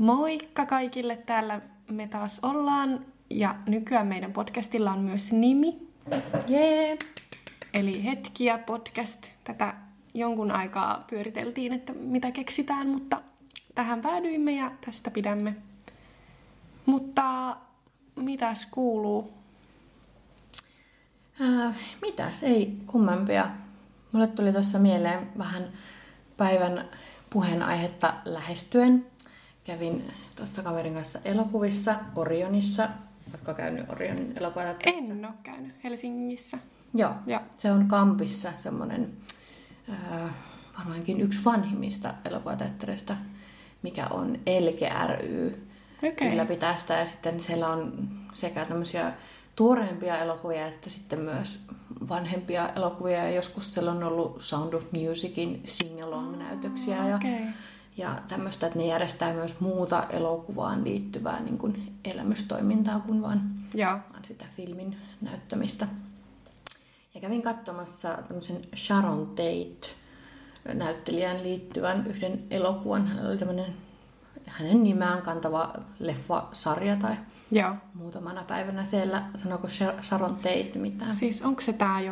Moikka kaikille, täällä me taas ollaan ja nykyään meidän podcastilla on myös nimi. Jee! Eli Hetkiä podcast. Tätä jonkun aikaa pyöriteltiin, että mitä keksitään, mutta tähän päädyimme ja tästä pidämme. Mutta mitäs kuuluu? Mitäs? Ei kummempia. Mulle tuli tuossa mieleen vähän päivän puheenaihetta lähestyen. Kävin tuossa kaverin kanssa elokuvissa Orionissa. Oletko käynyt Orionin elokuvateatterissa? En ole käynyt Helsingissä. Joo. Se on Kampissa semmoinen varmaankin yksi vanhimmista elokuvateatterista, mikä on Elke ry. Ylläpitää sitä, ja sitten siellä on sekä tämmöisiä tuoreempia elokuvia että sitten myös vanhempia elokuvia, ja joskus siellä on ollut Sound of Musicin sing-along-näytöksiä ja tämmöistä, että ne järjestää myös muuta elokuvaan liittyvää niin kuin elämystoimintaa kuin vaan sitä filmin näyttämistä. Ja kävin katsomassa tämmöisen Sharon Tate-näyttelijän liittyvän yhden elokuvan. Hänellä oli tämmöinen hänen nimään kantava leffasarja tai muutamana päivänä siellä. Sanoiko Sharon Tate mitään? Siis onko se tämä,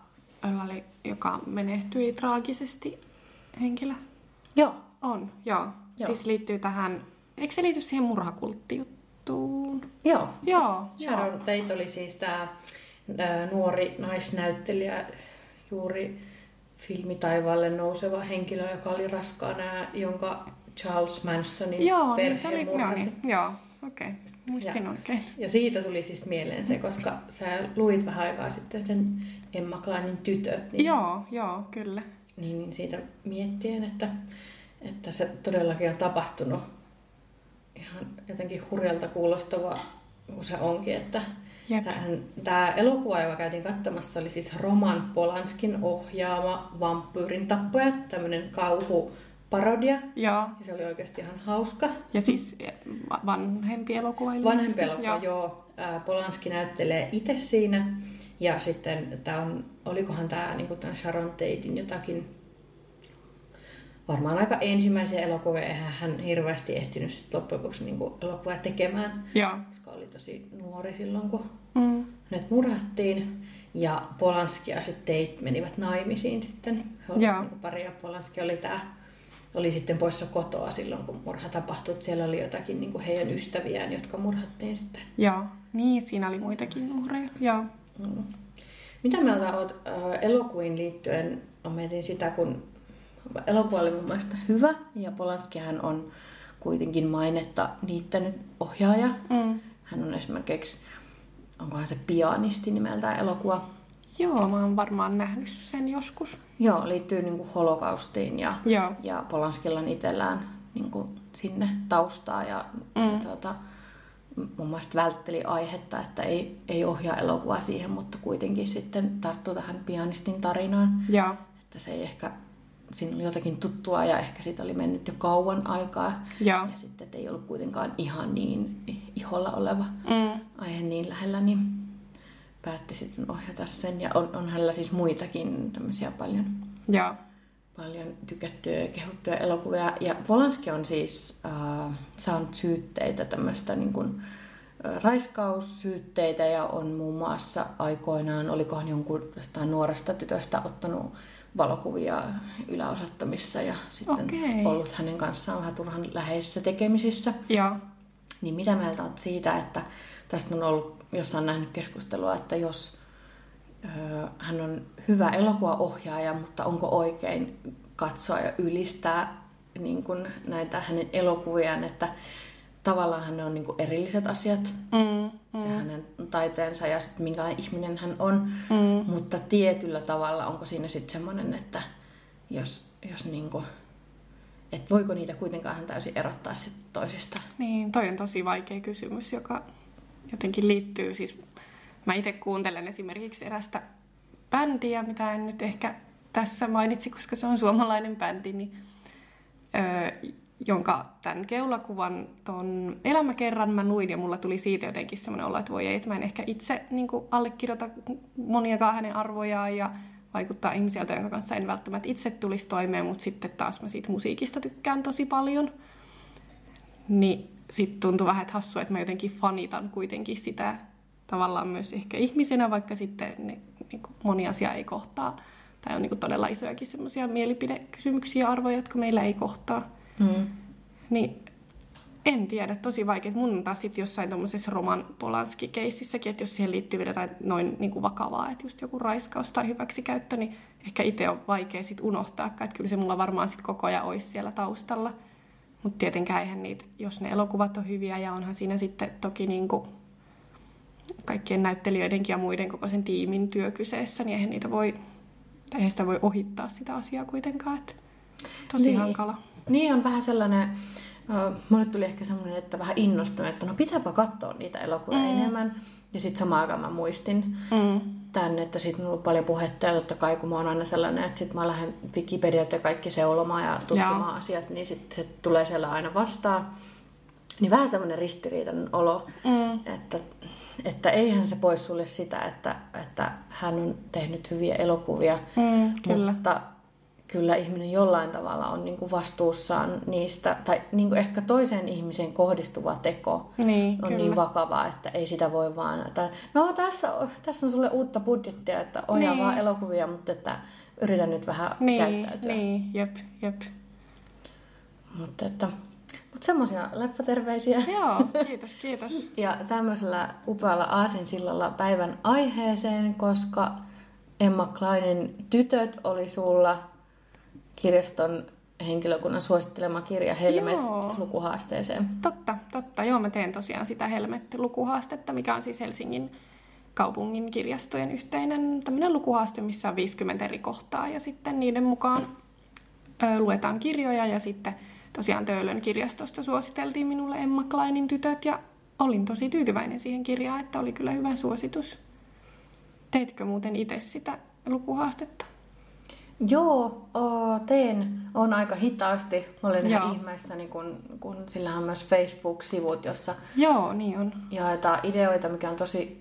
joka menehtyi traagisesti henkilö? Joo. On, joo. Siis liittyy tähän, eikö se liity siihen murhakulttijuttuun? Joo. Sharon Tate oli siis tämä nuori naisnäyttelijä, juuri filmitaivaalle nouseva henkilö, joka oli raskaana, jonka Charles Mansonin perhe murhasi. Joo, okei. Muistin oikein. Ja siitä tuli siis mieleen se, koska sä luit vähän aikaa sitten sen Emma Kleinin Tytöt. Niin, joo, kyllä. Niin siitä miettien, että se todellakin on tapahtunut ihan jotenkin hurjalta kuulostava, kun se onkin, että tämä elokuva, joka käytiin katsomassa, oli siis Roman Polanskin ohjaama Vampyyrin tappajat, tämmöinen kauhuparodia. Ja se oli oikeasti ihan hauska. Ja siis vanhempi elokuva ilmeisesti. Vanhempi elokuva, joo. Polanski näyttelee itse siinä. Ja sitten olikohan tämä niin tämän Sharon Tatein jotakin, varmaan aika ensimmäisiä elokuvia, eihän hän hirveästi ehtinyt sit loppujen lopuksi niin elokuvaa tekemään, koska oli tosi nuori silloin, kun hänet murhattiin. Ja Polanski ja sitten Tate menivät naimisiin sitten. He olivat niin pari, ja Polanski oli sitten poissa kotoa silloin, kun murha tapahtui. Siellä oli jotakin niin heidän ystäviään, jotka murhattiin sitten. Joo, niin siinä oli muitakin uhreja. Joo. Mitä mieltä olet elokuviin liittyen? Mietin sitä, kun elokuva oli mun mielestä hyvä, ja Polanskihan on kuitenkin mainetta niittänyt ohjaaja. Hän on esimerkiksi, onkohan se Pianisti nimeltään elokuva? Joo, mä oon varmaan nähnyt sen joskus. Joo, liittyy niin kuin holokaustiin, ja Polanskilla on itsellään niin kuin sinne taustaa, ja mun mielestä vältteli aihetta, että ei ohjaa elokuvaa siihen, mutta kuitenkin sitten tarttuu tähän Pianistin tarinaan. Että se ei ehkä, siinä oli jotakin tuttua ja ehkä siitä oli mennyt jo kauan aikaa. Ja sitten että ei ollut kuitenkaan ihan niin iholla oleva aihe niin lähellä, niin päätti sitten ohjata sen. Ja on hänellä siis muitakin tämmöisiä paljon tykättyjä ja kehuttuja elokuvia. Ja Polanski on siis saanut syytteitä, tämmöistä niin kuin raiskaussyytteitä, ja on muun muassa aikoinaan, olikohan jonkun nuoresta tytöstä ottanut valokuvia yläosattomissa ja sitten ollut hänen kanssaan vähän turhan läheisissä tekemisissä. Niin mitä mieltä olet siitä, että tästä on ollut jossain nähnyt keskustelua, että jos hän on hyvä elokuvaohjaaja, mutta onko oikein katsoa ja ylistää niin kuin näitä hänen elokuviaan, että tavallaan hän on niin kuin erilliset asiat, se hänen taiteensa ja sitten minkälainen ihminen hän on, mutta tietyllä tavalla onko siinä sitten semmoinen, että jos niin kuin, että voiko niitä kuitenkaan hän täysin erottaa sitten toisistaan? Niin, toi on tosi vaikea kysymys, joka jotenkin liittyy, siis mä itse kuuntelen esimerkiksi erästä bändiä, mitä en nyt ehkä tässä mainitsi, koska se on suomalainen bändi, niin jonka tämän keulakuvan ton elämäkerran mä luin, ja mulla tuli siitä jotenkin semmoinen olo, että voi ei, että mä en ehkä itse niin kuin allekirjoita moniakaan hänen arvojaan ja vaikuttaa ihmisiä, jonka kanssa en välttämättä itse tulisi toimeen, mutta sitten taas mä siitä musiikista tykkään tosi paljon. Niin sitten tuntui vähän että hassua, että mä jotenkin fanitan kuitenkin sitä tavallaan myös ehkä ihmisenä, vaikka sitten niin moni asia ei kohtaa. Tai on niin todella isojakin semmoisia mielipidekysymyksiä ja arvoja, jotka meillä ei kohtaa. Niin en tiedä, tosi vaikea. Mun on taas sitten jossain tommosessa Roman Polanski-keississäkin, että jos siihen liittyy vielä jotain noin niin kuin vakavaa, että just joku raiskaus tai hyväksikäyttö, niin ehkä itse on vaikea sitten unohtaa, että kyllä se mulla varmaan sitten koko ajan olisi siellä taustalla. Mutta tietenkään eihän niitä, jos ne elokuvat on hyviä ja onhan siinä sitten toki niin kuin kaikkien näyttelijöidenkin ja muiden koko sen tiimin työ kyseessä, niin eihän sitä voi ohittaa sitä asiaa kuitenkaan, että tosi hankala. Niin on vähän sellainen, mulle tuli ehkä sellainen, että vähän innostunut, että no pitääpä katsoa niitä elokuvia enemmän. Ja sitten samaan aikaan mä muistin tänne, että sitten on ollut paljon puhetta ja totta kai kun mä oon aina sellainen, että sitten mä lähden Wikipediat ja kaikki seulomaan ja tutkimaan asiat, niin sitten se tulee siellä aina vastaan. Niin vähän semmoinen ristiriitainen olo, että eihän se pois sulle sitä, että hän on tehnyt hyviä elokuvia, mutta kyllä ihminen jollain tavalla on niinku vastuussaan niistä, tai niinku ehkä toiseen ihmiseen kohdistuva teko on niin vakavaa, että ei sitä voi vaan, että no tässä on sulle uutta budjettia, että ohjaa vaan elokuvia, mutta että yritän nyt vähän käyttäytyä. Niin, jep. Mutta semmoisia leffaterveisiä. Joo, kiitos. Ja tämmöisellä upealla aasinsillalla päivän aiheeseen, koska Emma Kleinin Tytöt oli sulla kirjaston henkilökunnan suosittelema kirja Helmet-lukuhaasteeseen. Totta. Joo, mä teen tosiaan sitä Helmet-lukuhaastetta, mikä on siis Helsingin kaupungin kirjastojen yhteinen tämmöinen lukuhaaste, missä on 50 eri kohtaa ja sitten niiden mukaan luetaan kirjoja ja sitten tosiaan Töölön kirjastosta suositeltiin minulle Emma Kleinin Tytöt ja olin tosi tyytyväinen siihen kirjaan, että oli kyllä hyvä suositus. Teitkö muuten itse sitä lukuhaastetta? Joo, teen. On aika hitaasti. Mä olen ihan ihmeessäni, kun sillä on myös Facebook-sivut, jossa niin on. Jaetaan ideoita, mikä on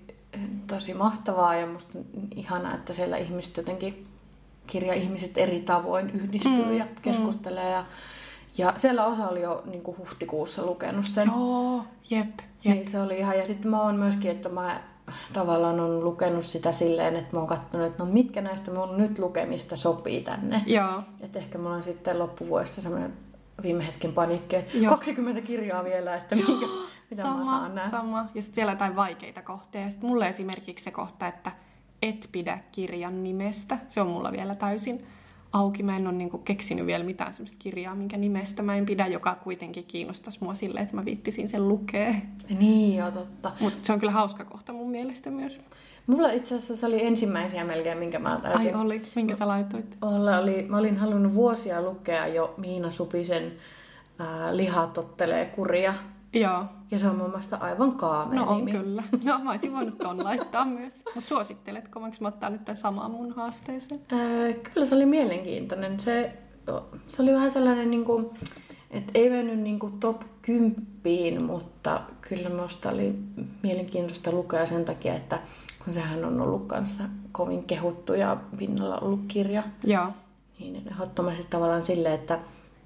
tosi mahtavaa ja musta ihanaa, että siellä ihmiset jotenkin, kirja-ihmiset eri tavoin yhdistyy ja keskustelee. Ja siellä osa oli jo niin kuin huhtikuussa lukenut sen. Joo, jep. Niin se oli ihan. Ja sitten mä oon myöskin, että mä tavallaan on lukenut sitä silleen, että mä oon katsonut, että no mitkä näistä mun nyt lukemista sopii tänne. Joo. Että ehkä mulla on sitten loppuvuodesta semmoinen viime hetken paniikki, että 20 kirjaa vielä, että mitä mä saan nähdä. Sama. Ja sitten siellä jotain vaikeita kohtia. Ja sitten mulle esimerkiksi se kohta, että et pidä kirjan nimestä. Se on mulla vielä täysin auki. Mä en ole niinku keksinyt vielä mitään semmoista kirjaa, minkä nimestä mä en pidä, joka kuitenkin kiinnostaisi mua silleen, että mä viittisin sen lukea. Niin, joo, totta. Mutta se on kyllä hauska kohta mun mielestä myös. Mulla itse asiassa se oli ensimmäisiä melkein, minkä mä täytin. Ai oli? Minkä sä laitoit? Mä olin halunnut vuosia lukea jo Miina Supisen Liha tottelee kuria. Joo. Ja se on mun mielestä aivan kaamea nimi. No kyllä. No mä olisin voinut ton laittaa myös. Mutta suositteletko, voinko mä ottaa nyt tämän samaan mun haasteeseen? Kyllä se oli mielenkiintoinen. Se oli vähän sellainen, niinku, että ei mennyt niinku top 10, mutta kyllä minusta oli mielenkiintoista lukea sen takia, että kun sehän on ollut kanssa kovin kehuttu ja pinnalla ollut kirja. Joo. Niin ehdottomasti tavallaan silleen, että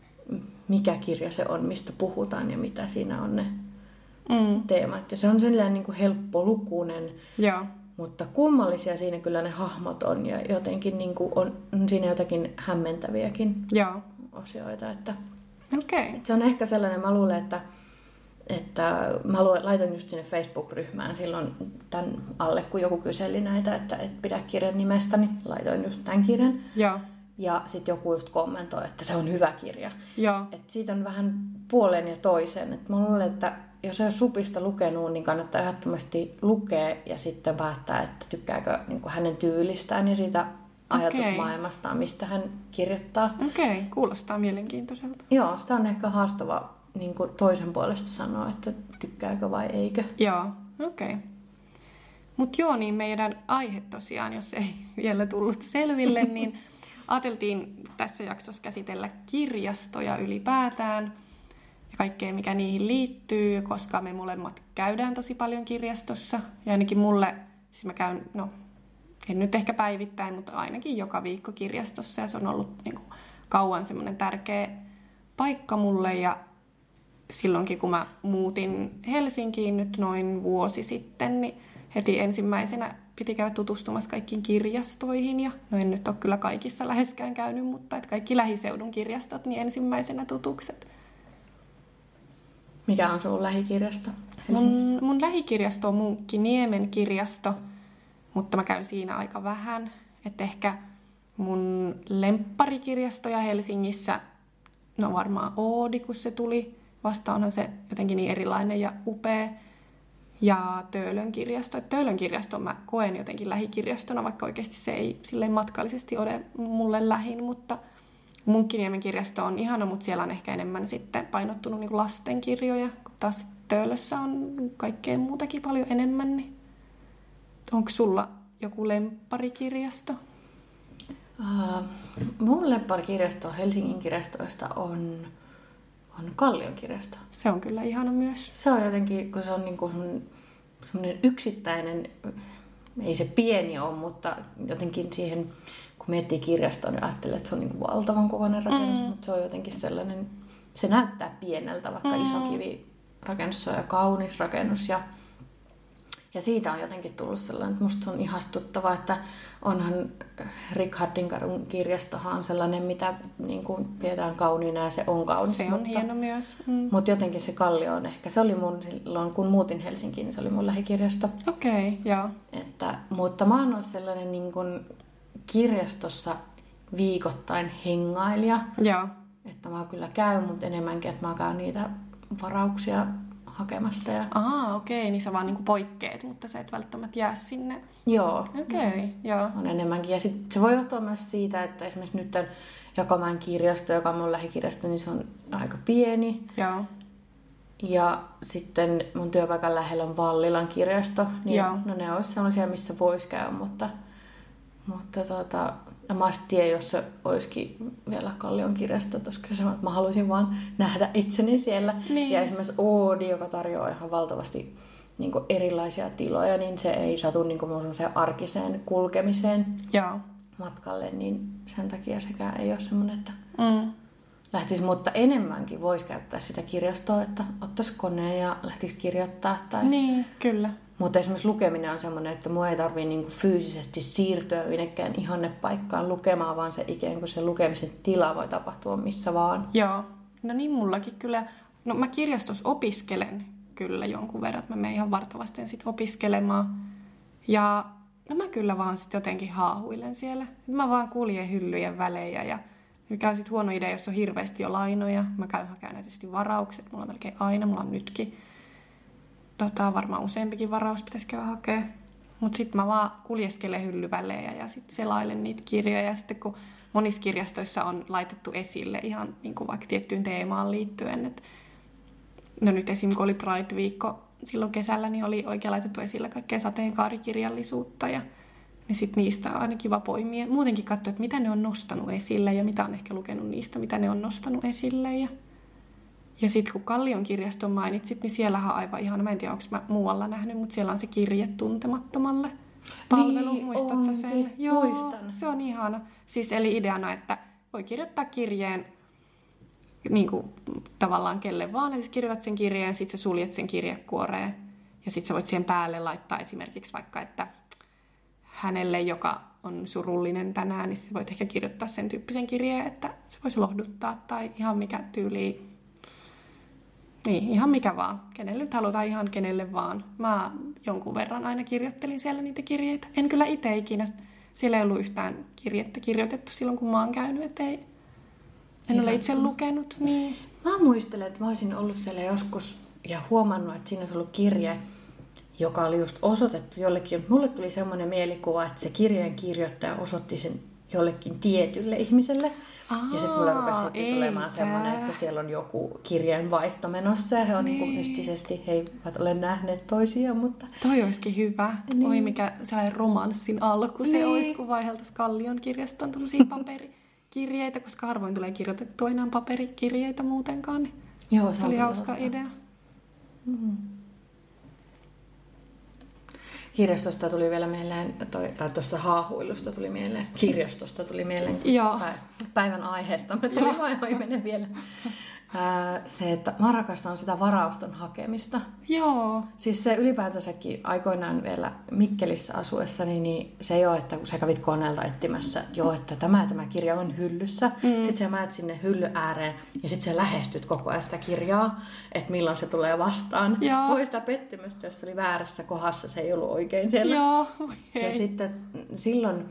mikä kirja se on, mistä puhutaan ja mitä siinä on ne teemat. Ja se on sellainen niin kuin helppolukuinen, mutta kummallisia siinä kyllä ne hahmot on ja jotenkin niin kuin on siinä jotakin hämmentäviäkin osioita. Että se on ehkä sellainen, mä luulen, että mä laitan just sinne Facebook-ryhmään silloin tämän alle, kun joku kyseli näitä, että et pidä kirjan nimestä, niin laitoin just tämän kirjan. Ja sitten joku just kommentoi, että se on hyvä kirja. Et siitä on vähän puoleen ja toiseen. Et mä luulen, että jos ei ole Supista lukenut, niin kannattaa ehdottomasti lukea ja sitten päättää, että tykkääkö niin kuin hänen tyylistään ja siitä ajatusmaailmastaan, mistä hän kirjoittaa. Kuulostaa mielenkiintoiselta. Joo, sitä on ehkä haastava niin kuin toisen puolesta sanoa, että tykkääkö vai eikö. Joo, Mutta niin meidän aihe tosiaan, jos ei vielä tullut selville, niin ajateltiin tässä jaksossa käsitellä kirjastoja ylipäätään ja kaikkea, mikä niihin liittyy, koska me molemmat käydään tosi paljon kirjastossa. Ja ainakin mulle, siis mä käyn, en nyt ehkä päivittäin, mutta ainakin joka viikko kirjastossa. Ja se on ollut niin kuin kauan semmoinen tärkeä paikka mulle. Ja silloinkin, kun mä muutin Helsinkiin nyt noin vuosi sitten, niin heti ensimmäisenä piti käydä tutustumassa kaikkiin kirjastoihin. Ja no en nyt ole kyllä kaikissa läheskään käynyt, mutta että kaikki lähiseudun kirjastot, niin ensimmäisenä tutukset. Mikä on sun lähikirjasto Helsingissä? Mun lähikirjasto on Munkkiniemen kirjasto, mutta mä käyn siinä aika vähän. Että ehkä mun lempparikirjastoja Helsingissä, no varmaan Oodi, kun se tuli. Vasta onhan se jotenkin niin erilainen ja upea. Ja Töölön kirjasto. Töölön kirjaston mä koen jotenkin lähikirjastona, vaikka oikeasti se ei silleen matkallisesti ole mulle lähin, mutta Munkkiniemen kirjasto on ihana, mutta siellä on ehkä enemmän sitten painottunut niin kuin lastenkirjoja, kun taas Töölössä on kaikkea muutakin paljon enemmän. Niin onko sulla joku lempparikirjasto? Mun lempparikirjasto Helsingin kirjastoista on Kallion kirjasto. Se on kyllä ihana myös. Se on jotenkin, kun se on niinku semmoinen yksittäinen, ei se pieni ole, mutta jotenkin siihen, kun miettii kirjastoa, niin ajattelee, että se on niinku valtavan kokoinen rakennus, mutta se on jotenkin sellainen, se näyttää pieneltä, vaikka iso kivirakennus on ja kaunis rakennus. Ja siitä on jotenkin tullut sellainen, että musta se on ihastuttava, että onhan Richardinkarun kirjastohan on sellainen, mitä niin kuin pidetään kauniina ja se on kaunis. Se on hieno myös. Mutta jotenkin se Kallio on ehkä, se oli mun silloin, kun muutin Helsinkiin, niin se oli mun lähikirjasto. Okei, joo. Mutta mä oon ollut sellainen niin kuin kirjastossa viikoittain hengailija. Joo. Että mä kyllä käyn, mutta enemmänkin, että mä käyn niitä varauksia hakemassa. Okei, niin sä vaan niinku poikkeet, mutta sä et välttämättä jää sinne. Joo. Okei, joo. On enemmänkin. Ja sit se voi johtua myös siitä, että esimerkiksi nyt tämän Jakomäen kirjasto, joka on mun lähikirjasto, niin se on aika pieni. Joo. Ja sitten mun työpaikan lähellä on Vallilan kirjasto. Niin joo. No ne olisi sellaisia, missä voisi käydä, mutta mä tiedän, jos se olisikin vielä Kallion kirjasto, koska se on, että mä haluaisin vaan nähdä itseni siellä. Niin. Ja esimerkiksi Oodi, joka tarjoaa ihan valtavasti niin kuin erilaisia tiloja, niin se ei satu niin kuin arkiseen kulkemiseen matkalle, niin sen takia sekään ei ole semmoinen, että lähtisi, mutta enemmänkin voisi käyttää sitä kirjastoa, että ottaisi koneen ja lähtisi kirjoittaa. Niin, kyllä. Mutta esimerkiksi lukeminen on semmoinen, että mua ei tarvitse niinku fyysisesti siirtyä minnekään ihannepaikkaan lukemaan, vaan se ikään kuin se lukemisen tila voi tapahtua missä vaan. Joo, no niin mullakin kyllä. No mä kirjastossa opiskelen kyllä jonkun verran, että mä menen ihan vartavasti sit opiskelemaan. Ja no mä kyllä vaan sit jotenkin haahuilen siellä. Mä vaan kuljen hyllyjen välejä ja mikä on sit huono idea, jos on hirveästi jo lainoja. Mä käyn hakemaan tietysti varaukset, mulla on melkein aina, mulla on nytkin. Varmaan useampikin varaus pitäisi käydä hakea. Mutta sitten mä vaan kuljeskelen hyllyvälejä ja sitten selailen niitä kirjoja. Ja sitten kun monissa kirjastoissa on laitettu esille ihan niin kuin vaikka tiettyyn teemaan liittyen. No nyt esimerkiksi kun oli Pride-viikko silloin kesällä, niin oli oikein laitettu esille kaikkea sateenkaarikirjallisuutta. Niin sitten niistä on aina kiva poimia. Muutenkin katsoa, että mitä ne on nostanut esille ja mitä on ehkä lukenut niistä, mitä ne on nostanut esille. Ja sitten kun Kallion kirjaston mainitsit, niin siellähän on aivan ihana. Mä en tiedä, onko mä muualla nähnyt, mutta siellä on se Kirje tuntemattomalle palvelu. Niin, muistatko sen? Joo, muistan. Se on ihana. Siis eli ideana, että voi kirjoittaa kirjeen niin kuin, tavallaan kelle vaan. Eli kirjoitat sen kirjeen, sitten sä suljet sen kirjekuoreen. Ja sitten sä voit siihen päälle laittaa esimerkiksi vaikka, että hänelle, joka on surullinen tänään, niin voit ehkä kirjoittaa sen tyyppisen kirjeen, että se voisi lohduttaa tai ihan mikä tyyli. Niin, ihan mikä vaan. Kenelle nyt halutaan, ihan kenelle vaan. Mä jonkun verran aina kirjoittelin siellä niitä kirjeitä. En kyllä itse ikinä. Siellä ei ollut yhtään kirjettä kirjoitettu silloin, kun mä oon käynyt. En ole itse lukenut. Niin. Mä muistelen, että mä olisin ollut siellä joskus ja huomannut, että siinä olisi ollut kirje, joka oli just osoitettu jollekin. Mulle tuli semmoinen mielikuva, että se kirjeen kirjoittaja osoitti sen jollekin tietylle ihmiselle. Ja sitten mulle rupesi tulemaan semmoinen, että siellä on joku kirjeenvaihto menossa ja he on niin mystisesti, he eivät ole nähneet toisiaan, mutta... Toi olisikin hyvä. Niin. Oi mikä sellainen romanssin alku se olisi, kun vaihdeltaisiin Kallion kirjaston tommosia paperikirjeitä, koska harvoin tulee kirjoitettua enää paperikirjeitä muutenkaan. Niin joo, se oli hauska idea. Mm-hmm. Kirjastosta tuli vielä mieleen, tai tuosta haahuilusta tuli mieleen, kirjastosta tuli mieleen päivän aiheesta. Mä tulin vain mennä vielä Se, että mä rakastan sitä varauston hakemista. Joo. Siis se ylipäätänsäkin aikoinaan vielä Mikkelissä asuessani, niin se ei ole, että kun sä kävit koneelta etsimässä, että joo, että tämä kirja on hyllyssä. Sitten sä menet sinne hylly ääreen ja sitten sä lähestyt koko ajan sitä kirjaa, että milloin se tulee vastaan. Voi sitä pettymystä, jos se oli väärässä kohdassa, se ei ollut oikein siellä. Joo. Ja sitten silloin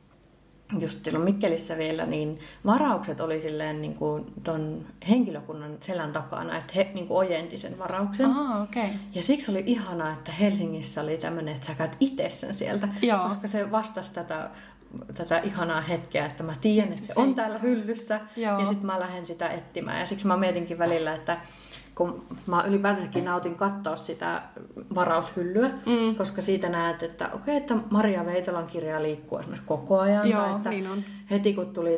Mikkelissä vielä, niin varaukset oli silleen niin kuin ton henkilökunnan selän takana, että he niin kuin ojenti sen varauksen. Okay. Ja siksi oli ihanaa, että Helsingissä oli tämmöinen, että sä käyt itse sen sieltä, koska se vastasi tätä ihanaa hetkeä, että mä tiedän, että se on täällä hyllyssä. Ja sitten mä lähden sitä etsimään. Ja siksi mä mietinkin välillä, että kun mä ylipäätänsäkin nautin katsoa sitä varaushyllyä, koska siitä näet, että okei, että Maria Veitolan kirja liikkuu esimerkiksi koko ajan. Joo, tai että niin on. Heti kun tuli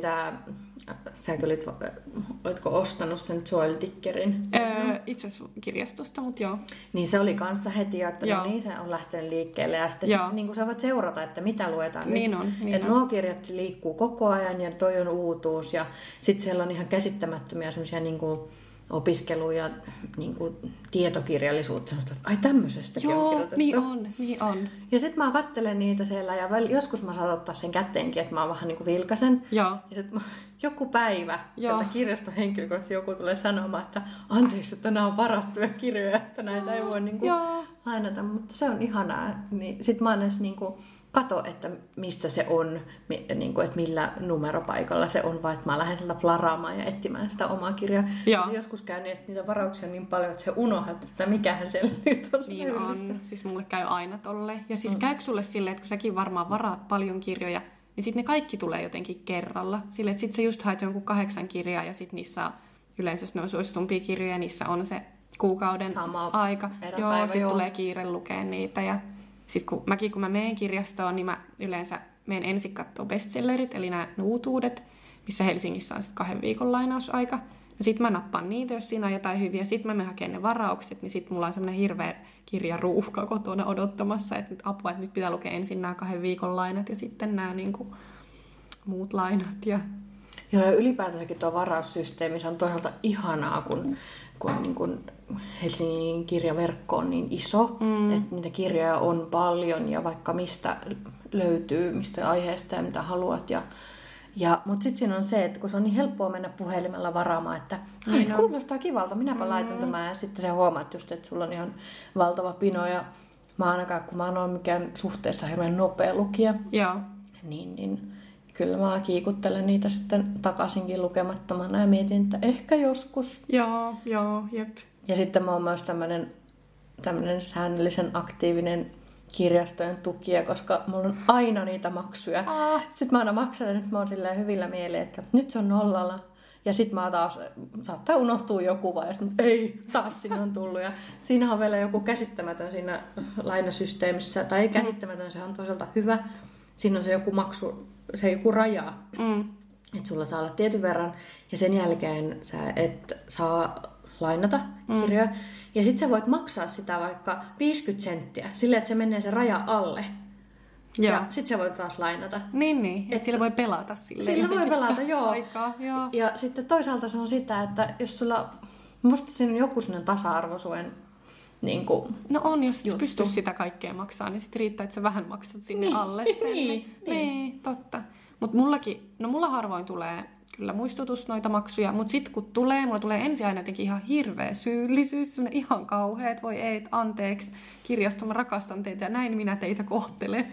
säkin olitko ostanut sen Joel Dickerin? Itse asiassa kirjastosta, mutta joo. Niin se oli kanssa heti, että no niin, se on lähtenyt liikkeelle. Ja sitten niin kuin sä voit seurata, että mitä luetaan niin nyt. Niin nuo kirjat liikkuu koko ajan ja toi on uutuus. Ja sitten siellä on ihan käsittämättömiä semmoisia niin kuin opiskelu- ja niin kuin tietokirjallisuutta. Että ai tämmöisestäkin on kirjoitettu. Niin on. Ja sitten mä katselen niitä siellä ja joskus mä saan ottaa sen käteenkin, että mä vähän niin kuin vilkasen. Ja sitten joku päivä sieltä kirjaston henkilökohtaisesti joku tulee sanomaan, että anteeksi, että nämä on varattuja kirjoja, että näitä ei voi niin kuin lainata. Mutta se on ihanaa. Niin sitten mä aina niin kuin kato, että missä se on, niin kuin, että millä numeropaikalla se on, vai että mä lähden sieltä plaraamaan ja etsimään sitä omaa kirjaa. Ja joskus käy niin, että niitä varauksia on niin paljon, että se unohdat, että mikähän siellä nyt on. Niin on. Siis mulle käy aina tolle. Ja siis käykö sulle silleen, että kun säkin varmaan varaat paljon kirjoja, niin sitten ne kaikki tulee jotenkin kerralla. Silleen, että sitten sä just haet jonkun 8 kirjaa ja sitten niissä yleensä, jos ne on suositumpia kirjoja, niissä on se kuukauden aika. Sitten tulee kiire lukea niitä ja sitten kun mä menen kirjastoon, niin mä yleensä menen ensin katsoa bestsellerit, eli nämä uutuudet, missä Helsingissä on sitten 2 viikon lainausaika. Ja sitten mä nappaan niitä, jos siinä on jotain hyviä. Sitten mä menen hakemaan ne varaukset, niin sitten mulla on semmoinen hirveä kirjaruuhka kotona odottamassa, että apua, että nyt pitää lukea ensin nämä 2 viikon lainat ja sitten nämä niin kuin muut lainat. Ja ylipäätänsäkin tuo varaussysteemi, se on toisaalta ihanaa, kun niin kuin Helsingin kirjaverkko on niin iso, että niitä kirjoja on paljon ja vaikka mistä löytyy, mistä aiheesta ja mitä haluat. Mutta sitten siinä on se, että kun se on niin helppoa mennä puhelimella varaamaan, että kuulostaa kivalta, minäpä laitan tämän. Ja sitten sä huomaat just, että sulla on ihan valtava pino. Ja mä ainakaan, kun mä en ole mikään suhteessa hirveän nopea lukija, niin kyllä mä kiikuttelen niitä sitten takaisinkin lukemattomana ja mietin, että ehkä joskus. Jep. Ja sitten mä oon myös tämmönen säännöllisen aktiivinen kirjastojen tukija, koska mulla on aina niitä maksuja. Sitten mä aina maksan ja nyt mä oon silleen hyvillä mieleen, että nyt se on nollalla. Ja sitten mä taas, saattaa unohtua joku vai sitten ei, taas sinne on tullut. Ja siinä on vielä joku käsittämätön siinä lainasysteemissä, tai ei käsittämätön, se on toisaalta hyvä. Siinä on se joku maksu, se joku raja, että sulla saa olla tietyn verran ja sen jälkeen sä et saa lainata kirjoja. Ja sit sä voit maksaa sitä vaikka 50 senttiä silleen, että se menee se raja alle. Ja sit sä voit taas lainata. Niin. Että sillä voi pelata silleen. Sillä voi pelata, aikaa, joo. Ja sitten toisaalta se on sitä, että jos sulla, musta siinä on joku sellainen tasa-arvosuen niin kuin no on, jos pystyy sitä kaikkea maksaa, niin sit riittää, että sä vähän maksat sinne alle sen. Niin, totta. Mutta mulla harvoin tulee kyllä muistutus noita maksuja, mutta sitten kun mulla tulee ensin aina jotenkin ihan hirveä syyllisyys, semmoinen ihan kauhea, että voi ei, anteeksi, kirjasto, mä rakastan teitä ja näin minä teitä kohtelen.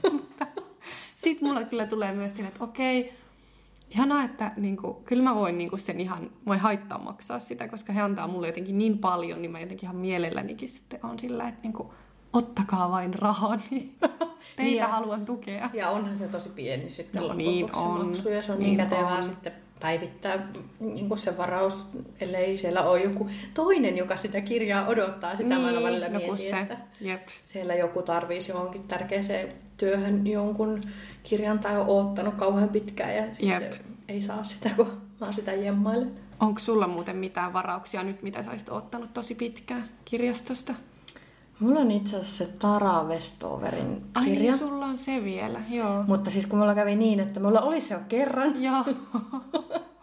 Sitten mulla kyllä tulee myös sillä, että okei, ihanaa, että niinku, kyllä mä voin niinku sen ihan, voi haittaa maksaa sitä, koska he antaa mulle jotenkin niin paljon, niin mä jotenkin ihan mielellänikin sitten on sillä, että niinku, ottakaa vain rahaa, niin teitä haluan tukea. Ja onhan se tosi pieni sitten niin on. Se maksu, ja se on niin kätevää sitten päivittää niin se varaus, ellei siellä ole joku toinen, joka sitä kirjaa odottaa. Sitä mä aina välillä mietin, että siellä joku tarvitsisi johonkin tärkeäseen työhön jonkun kirjan tai on oottanut kauhean pitkään ja sitten se ei saa sitä, kun mä sitä jemmailen. Onko sulla muuten mitään varauksia nyt, mitä sä olisit ottanut tosi pitkään kirjastosta? Mulla on itse asiassa se Tara Westoverin kirja. Ai niin, sulla on se vielä, joo. Mutta siis kun mulla kävi niin, että mulla oli se jo kerran. Joo.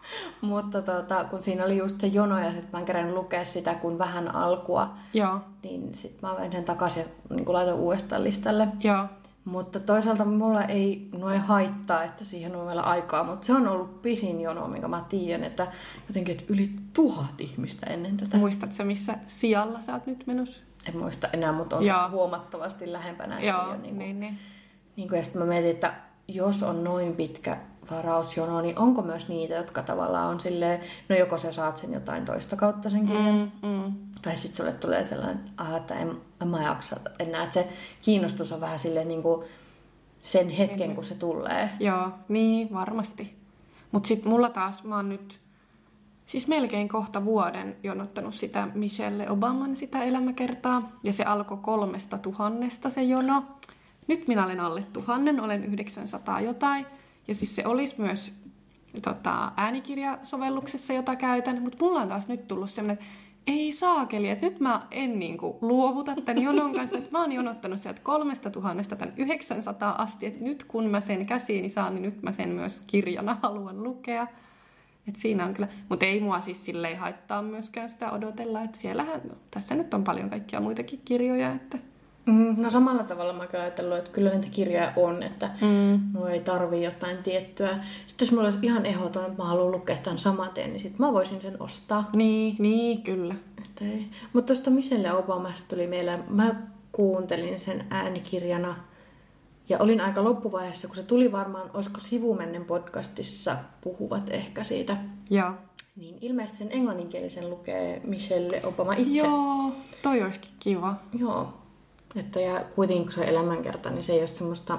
Mutta kun siinä oli just se jono ja sit mä en kerännyt lukea sitä kun vähän alkua, Joo. niin sit mä vein sen takaisin ja niin laitoin uudestaan listalle. Joo. Mutta toisaalta mulla ei noin haittaa, että siihen on vielä aikaa, mutta se on ollut pisin jono, minkä mä tiedän, että jotenkin että yli 1000 ihmistä ennen tätä. Muistatko sä missä sijalla sä oot nyt menossa? En muista enää, mutta on se huomattavasti lähempänä. Joo, niin. Ja sitten mä mietin, että jos on noin pitkä varausjono, niin onko myös niitä, jotka tavallaan on silleen, no joko sä saat sen jotain toista kautta sen kirjan, tai sitten sulle tulee sellainen, että en mä jaksa enää, että se kiinnostus on vähän silleen niin kuin sen hetken, kun se tulee. Joo, niin varmasti. Mutta sitten mulla taas, mä oon nyt siis melkein kohta vuoden jonottanut sitä Michelle Obaman sitä elämäkertaa, ja se alkoi 3000 se jono. Nyt minä olen alle 1000, olen 900 jotain. Ja siis se olisi myös äänikirjasovelluksessa, jota käytän. Mutta mulla on taas nyt tullut semmoinen, että ei saakeli, että nyt mä en niinku luovuta tämän jonon kanssa. Että mä oon jonottanut sieltä 3000 tämän 900 asti. Että nyt kun mä sen käsiini saan, niin nyt mä sen myös kirjana haluan lukea. Että siinä on kyllä, mutta ei mua siis silleen haittaa myöskään sitä odotella. Että siellähän, tässä nyt on paljon kaikkia muitakin kirjoja, että... No samalla tavalla mä oon ajatellut, että kyllä niitä kirjoja on, että nuo ei tarvii jotain tiettyä. Sitten jos mulla olisi ihan ehdoton, että mä haluan lukea tämän samaten, niin sit mä voisin sen ostaa. Niin kyllä. Mutta tuosta Michelle Obamasta tuli mieleen, mä kuuntelin sen äänikirjana ja olin aika loppuvaiheessa, kun se tuli varmaan, olisiko Sivumennen podcastissa puhuvat ehkä siitä. Joo. Niin ilmeisesti sen englanninkielisen lukee Michelle Obama itse. Joo, toi olisikin kiva. Joo. Että ja kuitenkin kun se on elämänkerta, niin se ei ole semmoista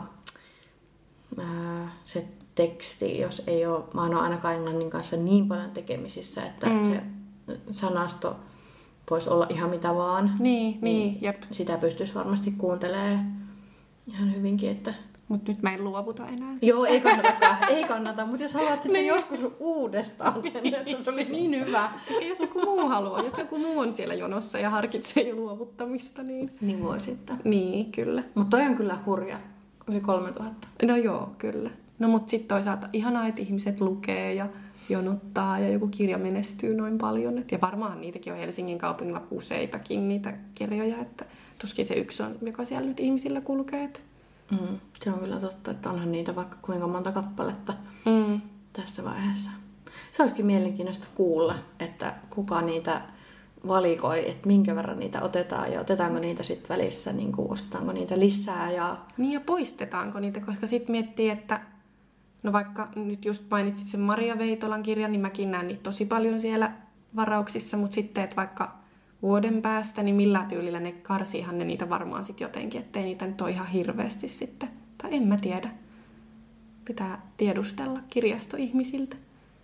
se teksti, jos ei ole, mä oon ainakaan englannin kanssa niin paljon tekemisissä, että se sanasto voisi olla ihan mitä vaan. Niin, jep. Sitä pystyisi varmasti kuuntelemaan ihan hyvinkin, että... Mutta nyt mä en luovuta enää. Joo, ei kannata, mutta jos haluat sitten joskus uudestaan sen, että se oli niin hyvä. Jos joku muu haluaa, jos joku muu on siellä jonossa ja harkitsee jo luovuttamista, niin... Niin voi sitten. Niin, kyllä. Mutta toi on kyllä hurja, yli 3000. No joo, kyllä. No mut sitten toisaalta ihanaa, että ihmiset lukee ja jonottaa ja joku kirja menestyy noin paljon. Ja varmaan niitäkin on Helsingin kaupungilla useitakin niitä kirjoja, että tuskin se yksi on, joka siellä nyt ihmisillä kulkee. Se on kyllä totta, että onhan niitä vaikka kuinka monta kappaletta tässä vaiheessa. Se olisikin mielenkiintoista kuulla, että kuka niitä valikoi, että minkä verran niitä otetaan ja otetaanko niitä sitten välissä, niin kuin ostetaanko niitä lisää. Niin ja poistetaanko niitä, koska sitten miettii, että no vaikka nyt just mainitsit sen Maria Veitolan kirjan, niin mäkin näen niitä tosi paljon siellä varauksissa, mutta sitten, että vaikka vuoden päästä, niin millä tyylillä ne karsiihan ne niitä varmaan sitten jotenkin, ettei niitä nyt ole ihan hirveästi sitten. Tai en mä tiedä. Pitää tiedustella kirjastoihmisiltä.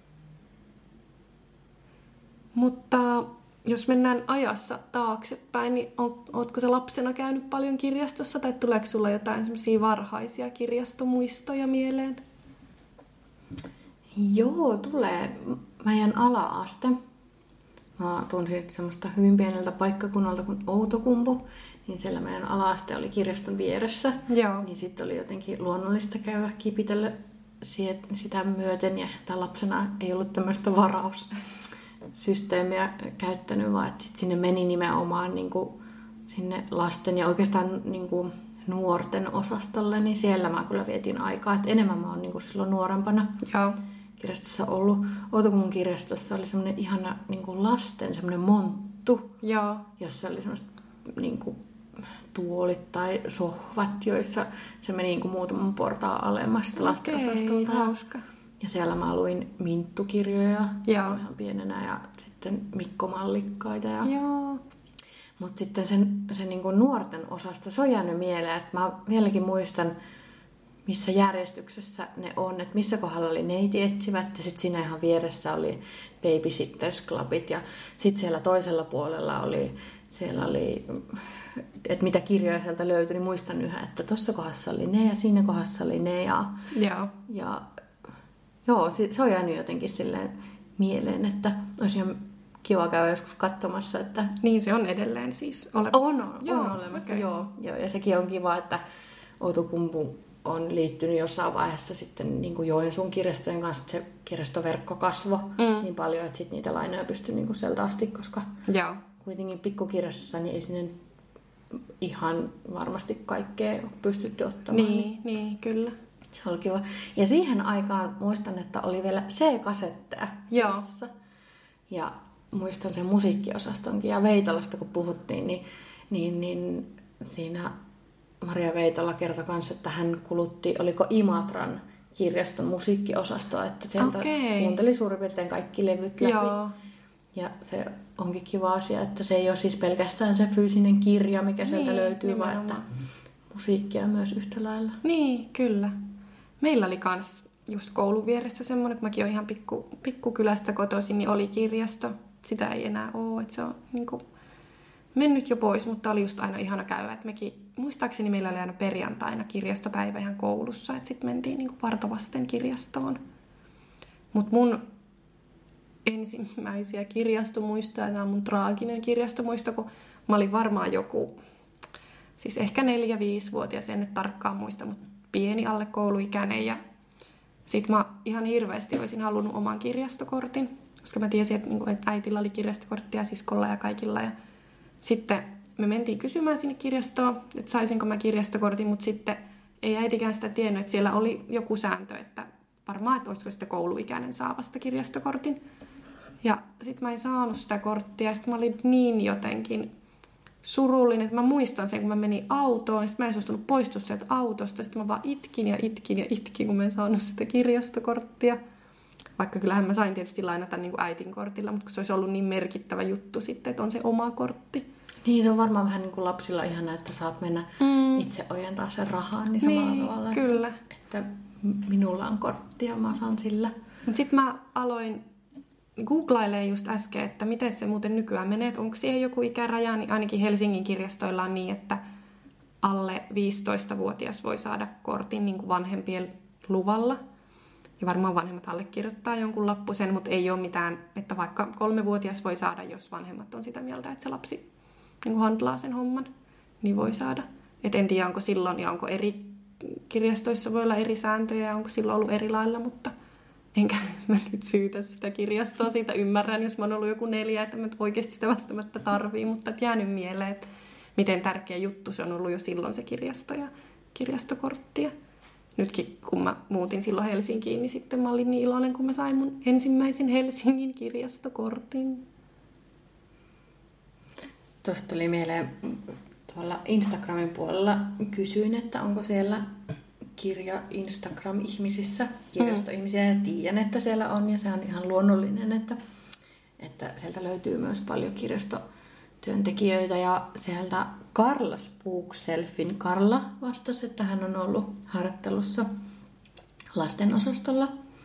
Mutta jos mennään ajassa taaksepäin, niin ootko sä lapsena käynyt paljon kirjastossa? Tai tuleeko sulla jotain semmoisia varhaisia kirjastomuistoja mieleen? Joo, tulee. Mä jään ala-aste. Mä tunsin semmoista hyvin pieneltä paikkakunnalta kuin Outokumpu, niin siellä meidän ala-aste oli kirjaston vieressä. Joo. Niin sitten oli jotenkin luonnollista käydä kipitellä sitä myöten, ja lapsena ei ollut tämmöistä varaussysteemiä käyttänyt, vaan että sit sinne meni nimenomaan niin kuin sinne lasten ja oikeastaan niin kuin nuorten osastolle, niin siellä mä kyllä vietin aikaa. Et enemmän mä oon niin kuin silloin nuorempana. Joo. Kirjastossa ollut. Outokummun kirjastossa oli semmoinen ihana niin kuin lasten semmoinen monttu, jossa oli semmoiset niin kuin tuolit tai sohvat, joissa se meni niin kuin muutaman portaan alemmasta lastenosastolta. Hauska. Ja siellä mä luin minttukirjoja ihan pienenä ja sitten Mikko Mallikkaita. Mutta sitten se niin kuin nuorten osasta, se on jäänyt mieleen, että mä vieläkin muistan, missä järjestyksessä ne on, että missä kohdalla oli neiti etsivät ja sitten siinä ihan vieressä oli Babysitters Clubit ja sitten siellä toisella puolella oli, että mitä kirjoja sieltä löytyi, niin muistan yhä, että tuossa kohdassa oli ne ja siinä kohdassa oli ne ja se on jäänyt jotenkin silleen mieleen, että olisi ihan kiva käydä joskus katsomassa, että... Niin se on edelleen siis olemassa. On olemassa, okay. Joo. Ja sekin on kiva, että Outokumpu on liittynyt jossain vaiheessa sitten niin kuin Joensuun kirjastojen kanssa, että se kirjastoverkko kasvoi niin paljon, että sit niitä lainoja pystyi niin kuin sieltä asti, koska kuitenkin pikkukirjastossa niin ei sinne ihan varmasti kaikkea pystytty ottamaan. Niin, kyllä. Se oli kiva. Ja siihen aikaan muistan, että oli vielä C-kasetteja. Joo. Ja muistan sen musiikkiosastonkin. Ja Veitolasta kun puhuttiin, niin siinä Maria Veitola kertoi kanssa, että hän kulutti, oliko Imatran kirjaston musiikkiosastoa, että sieltä kuunteli suurin piirtein kaikki levyt läpi. Joo. Ja se onkin kiva asia, että se ei ole siis pelkästään se fyysinen kirja, mikä sieltä löytyy, vaan että musiikkia myös yhtä lailla. Niin, kyllä. Meillä oli kans just koulun vieressä semmoinen, kun mäkin olen ihan pikkukylästä kotoisin, niin oli kirjasto. Sitä ei enää ole, että se on niinku mennyt jo pois, mutta oli just aina ihana käydä. Et mekin, muistaakseni meillä oli aina perjantaina kirjastopäivä ihan koulussa, että sitten mentiin niinku Vartavasten kirjastoon. Mutta mun ensimmäisiä kirjastomuistoja, tämä on mun traaginen kirjastomuisto, kun mä olin varmaan joku, siis ehkä 4-5-vuotias, en nyt tarkkaan muista, mutta pieni alle kouluikäinen. Ja sit mä ihan hirveästi olisin halunnut oman kirjastokortin, koska mä tiesin, että äitillä oli kirjastokortti ja siskolla ja kaikilla. Ja sitten me mentiin kysymään sinne kirjastoon, että saisinko mä kirjastokortin, mutta sitten ei äitikään sitä tiennyt, että siellä oli joku sääntö, että varmaan, että olisiko sitten kouluikäinen saa vasta kirjastokortin. Ja sitten mä en saanut sitä korttia ja sitten mä olin niin jotenkin surullinen, että mä muistan sen, kun mä menin autoon, ja sitten mä en suostunut poistua sieltä autosta, sitten mä vaan itkin, kun mä en saanut sitä kirjastokorttia. Vaikka kyllähän mä sain tietysti lainata niin kuin äitin kortilla, mutta se olisi ollut niin merkittävä juttu sitten, että on se oma kortti. Niin, se on varmaan vähän niin kuin lapsilla ihana, että saat mennä itse ojentaa sen rahaan, niin samalla tavalla, kyllä. Että minulla on kortti ja mä saan sillä. Sitten mä aloin googlailemaan just äsken, että miten se muuten nykyään menee, onko siihen joku ikäraja, niin ainakin Helsingin kirjastoilla on niin, että alle 15-vuotias voi saada kortin niin kuin vanhempien luvalla. Ja varmaan vanhemmat allekirjoittaa jonkun lappusen, mutta ei ole mitään, että vaikka 3-vuotias voi saada, jos vanhemmat on sitä mieltä, että se lapsi niin kuin handlaa sen homman, niin voi saada. Et en tiedä, onko silloin ja onko eri kirjastoissa voi olla eri sääntöjä ja onko silloin ollut eri lailla, mutta enkä mä nyt syytä sitä kirjastoa. Siitä ymmärrän, jos mä oon ollut joku 4, että mä oikeasti sitä välttämättä tarvii, mutta jäänyt mieleen, että miten tärkeä juttu se on ollut jo silloin se kirjasto ja kirjastokortti. Ja nytkin, kun mä muutin silloin Helsinkiin, niin sitten mä olin niin iloinen, kun mä sain mun ensimmäisen Helsingin kirjastokortin. Tuosta tuli mieleen, tuolla Instagramin puolella kysyin, että onko siellä kirja Instagram-ihmisissä, kirjastoihmisiä, ja tiedän, että siellä on, ja se on ihan luonnollinen, että sieltä löytyy myös paljon kirjastotyöntekijöitä, ja sieltä Karla Spookselfin Karla vastasi, että hän on ollut harjoittelussa lastenosastolla,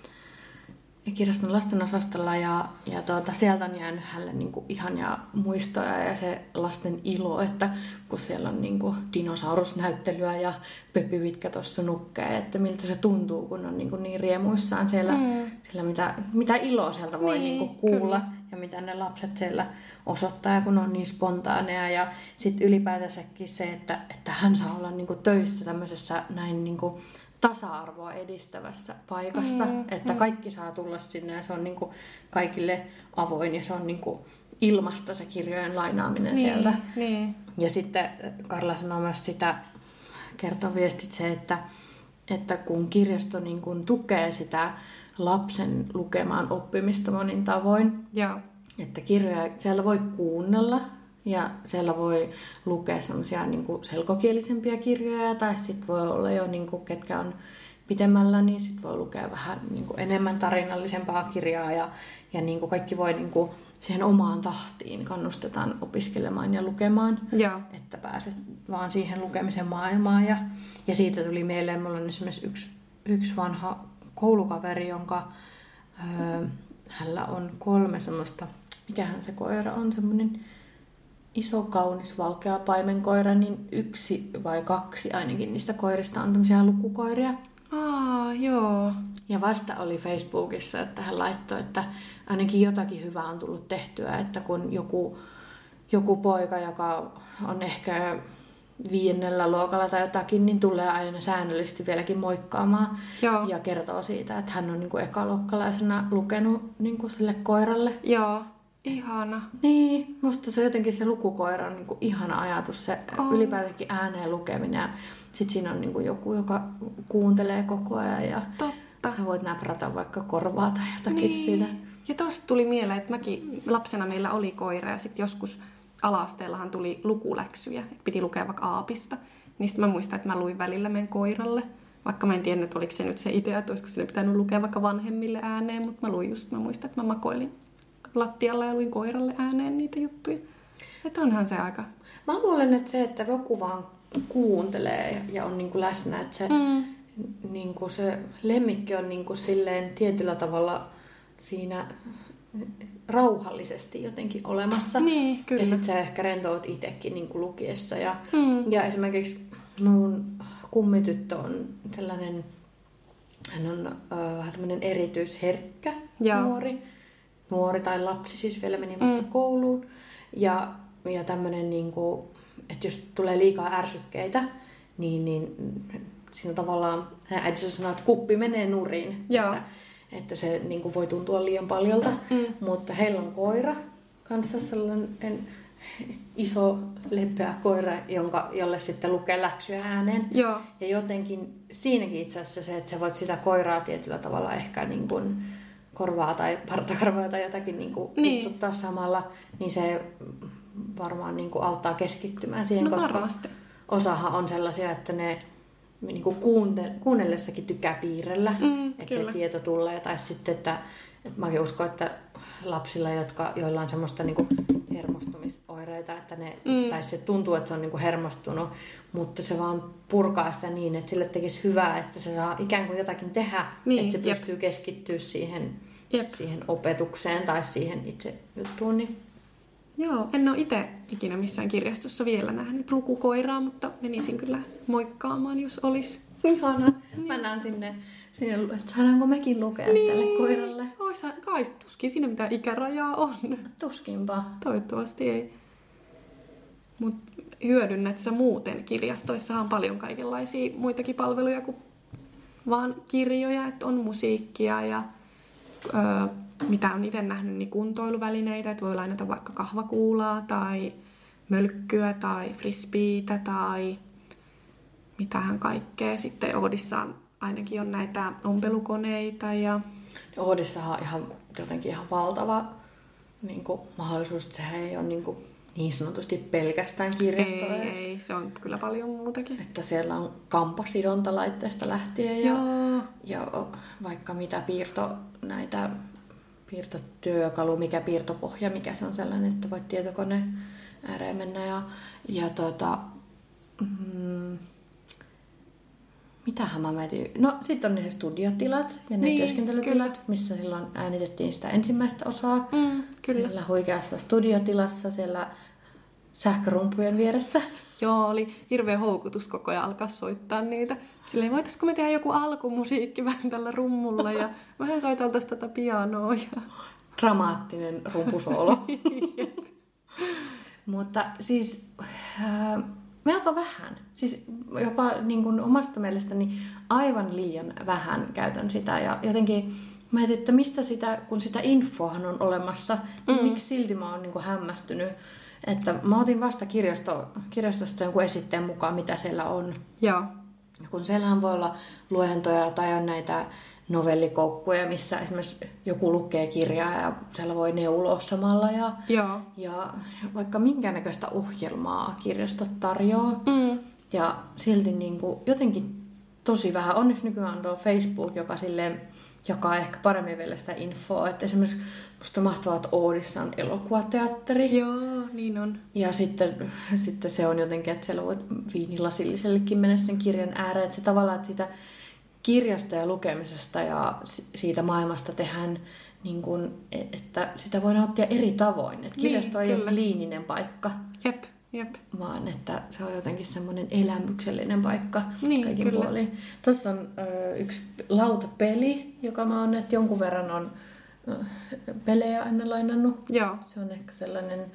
ja kirjaston lastenosastolla, ja sieltä on jäänyt hänelle niinku ihania muistoja ja se lasten ilo, että kun siellä on niinku dinosaurusnäyttelyä ja Peppi Vitkä tuossa nukkee, että miltä se tuntuu, kun on niinku niin riemuissaan siellä mitä iloa sieltä voi niinku kuulla kyllä. Ja mitä ne lapset siellä osoittaa, ja kun on niin spontaaneja, ja sitten ylipäätänsäkin se, että hän saa olla niinku töissä tämmöisessä näin niinku tasa-arvoa edistävässä paikassa, että kaikki saa tulla sinne ja se on niinku kaikille avoin ja se on niinku ilmasta se kirjojen lainaaminen sieltä. Niin. Ja sitten Karla sanoo myös sitä, kertoo viestit se, että kun kirjasto niinku tukee sitä lapsen lukemaan oppimista monin tavoin, että kirjoja siellä voi kuunnella, ja siellä voi lukea semmoisia niinku selkokielisempiä kirjoja, tai sitten voi olla jo, niinku, ketkä on pitemmällä, niin sitten voi lukea vähän niinku enemmän tarinallisempaa kirjaa. Ja niinku kaikki voi niinku siihen omaan tahtiin kannustetaan opiskelemaan ja lukemaan, että pääset vaan siihen lukemisen maailmaan. Ja siitä tuli mieleen, mulla on esimerkiksi yksi vanha koulukaveri, jonka hänellä on 3 semmoista, mikähän se koira on, semmoinen iso, kaunis, valkea paimenkoira, niin 1 vai 2 ainakin niistä koirista on tämmöisiä lukukoiria. Joo. Ja vasta oli Facebookissa, että hän laittoi, että ainakin jotakin hyvää on tullut tehtyä, että kun joku poika, joka on ehkä 5. luokalla tai jotakin, niin tulee aina säännöllisesti vieläkin moikkaamaan. Joo. Ja kertoo siitä, että hän on niin kuin ekaluokkalaisena lukenut niin kuin sille koiralle. Joo, ihana. Niin, musta se jotenkin se lukukoira on niin kuin ihana ajatus, se ylipäätänkin ääneen lukeminen. Ja sit siinä on niin kuin joku, joka kuuntelee koko ajan ja sä voit näprätä vaikka korvaa tai jotakin siitä. Ja tosta tuli mieleen, että mäkin lapsena meillä oli koira ja sitten joskus ala-asteellahan tuli lukuläksyjä, että piti lukea vaikka aapista. Niin sitten mä muistan, että mä luin välillä meidän koiralle, vaikka mä en tiennyt, että oliko se nyt se idea, että olisiko sille pitänyt lukea vaikka vanhemmille ääneen, mutta mä muistan, että mä makoilin lattialla ja luin koiralle ääneen niitä juttuja. Että onhan se aika... Mä luulen, että se, että joku vaan kuuntelee ja on niinku läsnä, että se, niinku se lemmikki on niinku silleen tietyllä tavalla siinä rauhallisesti jotenkin olemassa. Niin, kyllä. Ja sit sä ehkä rentout itsekin niinku lukiessa. Ja esimerkiksi mun kummityttö on sellainen, hän on vähän tämmönen erityisherkkä nuori tai lapsi, siis vielä meni vasta kouluun. Ja tämmönen niinku, että jos tulee liikaa ärsykkeitä, niin siinä tavallaan äitissä sanoo, että kuppi menee nurin. Että se niin kuin voi tuntua liian paljolta. Mutta heillä on koira kanssa, sellainen iso leppeä koira, jolle sitten lukee läksyjä ääneen. Joo. Ja jotenkin siinäkin itse asiassa se, että sä voit sitä koiraa tietyllä tavalla ehkä niin kuin korvaa tai partakarvaa tai jotakin niin kuin ipsuttaa samalla, niin se varmaan niin kuin auttaa keskittymään siihen, koska varmasti. Osahan on sellaisia, että ne niin kuin kuunnellessakin tykkää piirrellä, että se tieto tulee. Tai sitten, että mäkin uskon, että lapsilla, joilla on semmoista niin kuin hermostumisoireita, että tai se tuntuu, että se on niin kuin hermostunut, mutta se vaan purkaa sitä niin, että sille tekisi hyvää, että se saa ikään kuin jotakin tehdä, että se pystyy keskittyä siihen opetukseen tai siihen itse juttuun. Niin. Joo, en ole itse ikinä missään kirjastossa vielä nähnyt lukukoiraa, mutta menisin kyllä moikkaamaan, jos olisi. Ihana. Mä näen sinne, että saadaanko mekin lukea tälle koiralle. Kai tuskin siinä mitään ikärajaa on. Tuskinpa. Toivottavasti ei. Mut hyödynnät sä muuten? Kirjastoissahan on paljon kaikenlaisia muitakin palveluja kuin vaan kirjoja, että on musiikkia ja mitä on itse nähnyt, niin kuntoiluvälineitä, että voi lainata vaikka kahvakuulaa tai mölkkyä tai frisbeetä tai mitähän kaikkea. Sitten Oodissa ainakin on näitä ompelukoneita. Ja Oodissahan on jotenkin ihan valtava niin kuin mahdollisuus, että sehän ei ole niin sanotusti pelkästään kirjastoja. Ei, se on kyllä paljon muutakin. Että siellä on kampasidontalaitteesta lähtien ja vaikka mitä piirtotyökalu, mikä piirtopohja, mikä se on sellainen, että voit tietokoneen ääreen mennä. Mitähän mä mietin? No sit on ne studiotilat ja ne työskentelytilat, missä silloin äänitettiin sitä ensimmäistä osaa. Kyllä. Siellä huikeassa studiotilassa, siellä sähkörumpujen vieressä. Joo, oli hirveä houkutus koko ajan alkaa soittaa niitä. Silleen, voitaisko me tehdä joku alkumusiikki vähän tällä rummulla ja vähän soiteltaisiin tätä pianoa. Ja... Dramaattinen rumpusoolo. Mutta siis melko vähän. Siis jopa niin kuin omasta mielestäni aivan liian vähän käytän sitä. Ja jotenkin mietin, että mistä sitä, kun sitä infoahan on olemassa, niin miksi silti mä oon niin kuin hämmästynyt. Että mä otin vasta kirjastosta jonkun esitteen mukaan, mitä siellä on. Joo. Kun siellähän voi olla luentoja tai on näitä novellikoukkuja, missä esimerkiksi joku lukee kirjaa ja siellä voi neuloa samalla. Ja vaikka minkäännäköistä ohjelmaa kirjastot tarjoaa. Ja silti niin kuin jotenkin tosi vähän. Onneksi nykyään on tuo Facebook, joka silleen jakaa ehkä paremmin vielä sitä infoa. Että esimerkiksi musta mahtavaa, että Oodissa on elokuvateatteri. Joo, niin on. Ja sitten se on jotenkin, että siellä voit viinilasillisellekin mennä sen kirjan ääreen. Että se tavallaan, että siitä kirjasta ja lukemisesta ja siitä maailmasta tehdään, niin kuin, että sitä voi nauttia eri tavoin. Että kirjasto ei ole kliininen paikka. Jep. Vaan että se on jotenkin semmoinen elämyksellinen paikka kaikin kyllä. puolin. Tuossa on yksi lautapeli, joka mä oon, että jonkun verran on pelejä aina lainannut. Joo. Se on ehkä sellainen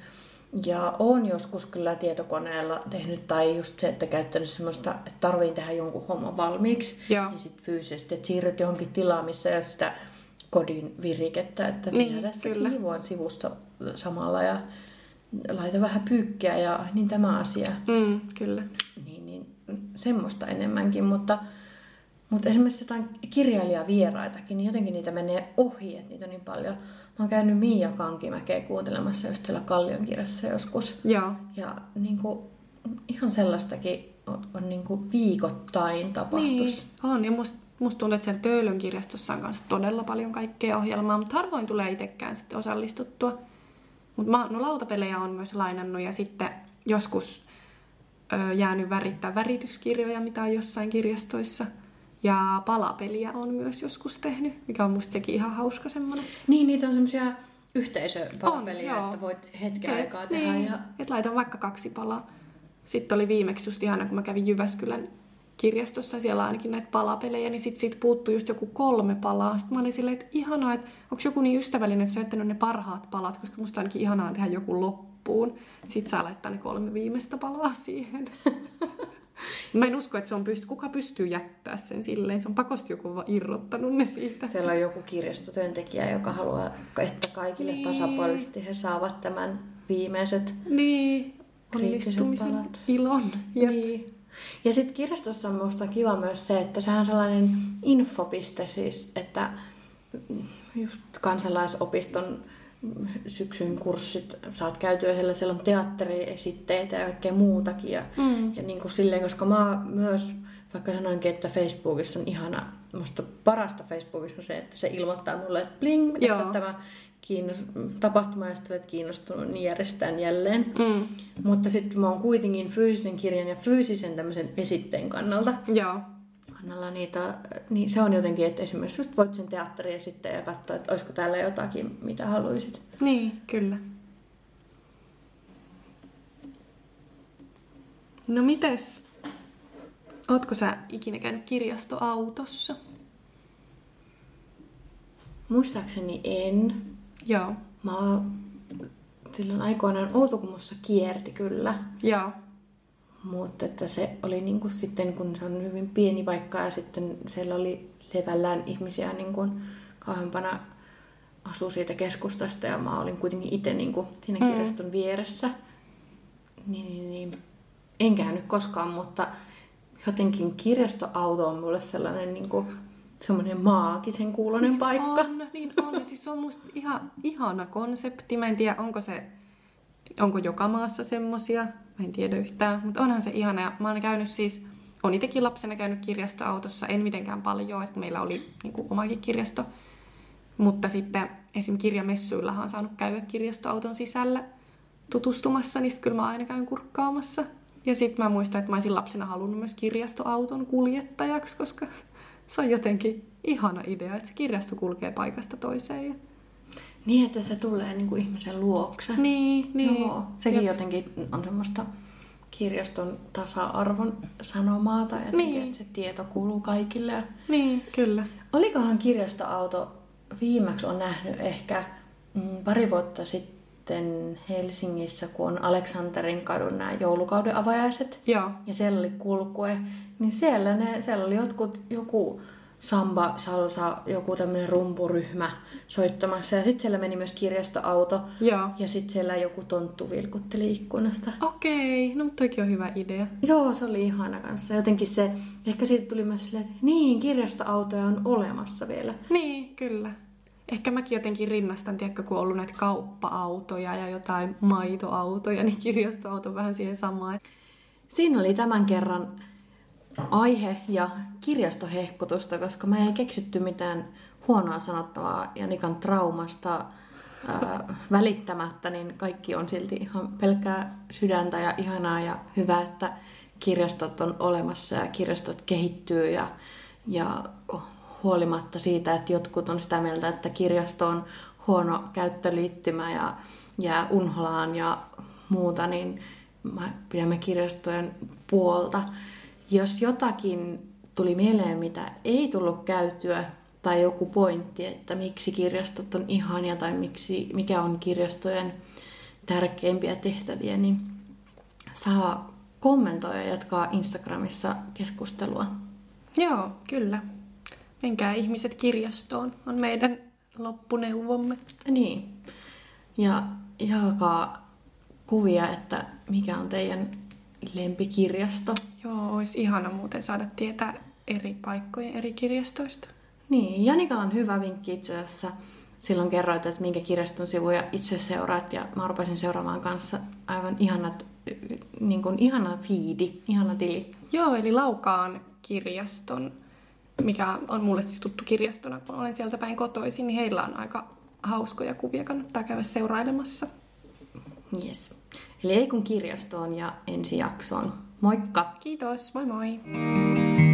Ja oon joskus kyllä tietokoneella tehnyt, tai just se, että käyttänyt semmoista, että tarviin tehdä jonkun homman valmiiksi. Ja sitten fyysisesti, että siirryt johonkin tilaan, missä ei ole sitä kodin virikettä, että minä tässä siivoan sivusta samalla ja laita vähän pyykkiä ja niin tämä asia. Kyllä. Niin, semmoista enemmänkin, mutta esimerkiksi jotain kirjailijavieraitakin, niin jotenkin niitä menee ohi, että niitä on niin paljon. Mä oon käynyt Miia Kankimäkeä kuuntelemassa just siellä Kallion kirjassa joskus. Joo. Ja niin kuin, ihan sellaistakin on niin kuin viikoittain tapahtus. Niin, on. Ja musta tuntuu, että siellä Töölön kirjastossa on kanssa todella paljon kaikkea ohjelmaa, mutta harvoin tulee itsekään sitten osallistuttua. Mutta lautapelejä on myös lainannut ja sitten joskus jäänyt värittää värityskirjoja, mitä on jossain kirjastoissa. Ja palapeliä on myös joskus tehnyt, mikä on musta sekin ihan hauska semmoinen. Niin, niitä on semmoisia yhteisöpalapeliä, että voit hetken aikaa tehdä. Niin, että laitan vaikka 2 palaa. Sitten oli viimeksi just ihana, kun mä kävin Jyväskylän kirjastossa, siellä ainakin näitä palapelejä, niin sitten siitä puuttui just joku 3 palaa. Sitten mä olin silleen, että ihanaa, että onko joku niin ystävällinen, että sä jättänyt ne parhaat palat, koska musta ainakin ihanaa tehdä joku loppuun. Sitten saa laittaa ne 3 viimeistä palaa siihen. Mä en usko, että kuka pystyy jättää sen silleen. Se on pakosti joku vaan irrottanut ne siitä. Siellä on joku kirjastotyöntekijä, joka haluaa, että kaikille tasapuolisesti he saavat tämän viimeiset kriittiset palat. Ilon. Niin. Ja sitten kirjastossa on minusta kiva myös se, että sehän on sellainen infopiste siis, että just kansalaisopiston syksyn kurssit saat käytyä siellä on teatteriesitteitä ja kaikkea muutakin. Ja niin kuin silleen, koska mä myös, vaikka sanoinkin, että Facebookissa on ihana, musta parasta Facebookissa on se, että se ilmoittaa mulle, että bling, mitä tämä tapahtuma, josta olet kiinnostunut, niin järjestetään jälleen. Mutta sitten mä oon kuitenkin fyysisen kirjan ja fyysisen tämmöisen esitteen kannalta. Kannalla niitä, niin se on jotenkin, että esimerkiksi just voit sen teatteriesitteen ja katsoa, että olisiko täällä jotakin, mitä haluaisit. Niin, kyllä. No mites, ootko sä ikinä käynyt kirjastoautossa? Muistaakseni en. Joo. Mä silloin aikoinaan Outokummussa kierti kyllä. Joo. Mutta että se oli niin kuin sitten, kun se on hyvin pieni paikka ja sitten siellä oli levällään ihmisiä niin kuin kauempana asui siitä keskustasta ja mä olin kuitenkin itse niin kuin siinä kirjaston vieressä. Niin. En käynyt koskaan, mutta jotenkin kirjastoauto on mulle sellainen niin kuin semmoinen maagisen kuuloinen paikka. Niin on. Ja siis se on musta ihan ihana konsepti. Mä en tiedä, onko joka maassa semmosia. Mä en tiedä yhtään, mutta onhan se ihana. Ja mä oon käynyt siis, on itsekin lapsena käynyt kirjastoautossa, en mitenkään paljon, että meillä oli niin kuin omakin kirjasto. Mutta sitten esim. Kirjamessuillahan on saanut käydä kirjastoauton sisällä tutustumassa, niin sitten kyllä mä aina käyn kurkkaamassa. Ja sitten mä muistan, että mä olisin lapsena halunnut myös kirjastoauton kuljettajaksi, koska se on jotenkin ihana idea, että se kirjasto kulkee paikasta toiseen. Niin, että se tulee niin kuin ihmisen luokse. Niin. Joo, sekin jotenkin on semmoista kirjaston tasa-arvon sanomaa, tai jotenkin, että se tieto kuuluu kaikille. Niin, kyllä. Olikohan kirjastoauto viimeksi on nähnyt ehkä pari vuotta sitten Helsingissä, kun on Aleksanterin kadun nämä joulukauden avajaiset. Joo. Ja siellä oli kulkue. Niin siellä oli joku samba, salsa, joku tämmöinen rumpuryhmä soittamassa. Ja sitten siellä meni myös kirjastoauto. Joo. Ja sitten siellä joku tonttu vilkutteli ikkunasta. Okei, no mutta toikin on hyvä idea. Joo, se oli ihana kanssa. Jotenkin se, ehkä siitä tuli myös silleen, että niin, kirjastoautoja on olemassa vielä. Niin, kyllä. Ehkä mäkin jotenkin rinnastan, tiedätkö, kun on ollut näitä kauppa-autoja ja jotain maitoautoja, niin kirjastoauto on vähän siihen samaan. Siinä oli tämän kerran aihe ja kirjastohehkutusta, koska mä ei keksitty mitään huonoa sanottavaa Janikan traumasta välittämättä, niin kaikki on silti ihan pelkkää sydäntä ja ihanaa ja hyvä, että kirjastot on olemassa ja kirjastot kehittyy ja huolimatta siitä, että jotkut on sitä mieltä, että kirjasto on huono käyttöliittymä ja jää unholaan ja muuta, niin pidämme kirjastojen puolta. Jos jotakin tuli mieleen, mitä ei tullut käytyä, tai joku pointti, että miksi kirjastot on ihania, tai mikä on kirjastojen tärkeimpiä tehtäviä, niin saa kommentoida ja jatkaa Instagramissa keskustelua. Joo, kyllä. Menkää ihmiset kirjastoon, on meidän loppuneuvomme. Niin. Ja jakakaa kuvia, että mikä on teidän lempikirjasto. Joo, olisi ihana muuten saada tietää eri paikkojen eri kirjastoista. Niin, Janikalla on hyvä vinkki itse asiassa. Silloin kerroit, että minkä kirjaston sivuja itse seuraat, ja mä rupesin seuraamaan kanssa aivan ihana fiidi, ihana tili. Joo, eli Laukaan kirjaston, mikä on mulle siis tuttu kirjastona, kun olen sieltä päin kotoisin, niin heillä on aika hauskoja kuvia, kannattaa käydä seurailemassa. Yes. Eli ei kun kirjastoon ja ensi jaksoon. Moikka! Kiitos, moi moi!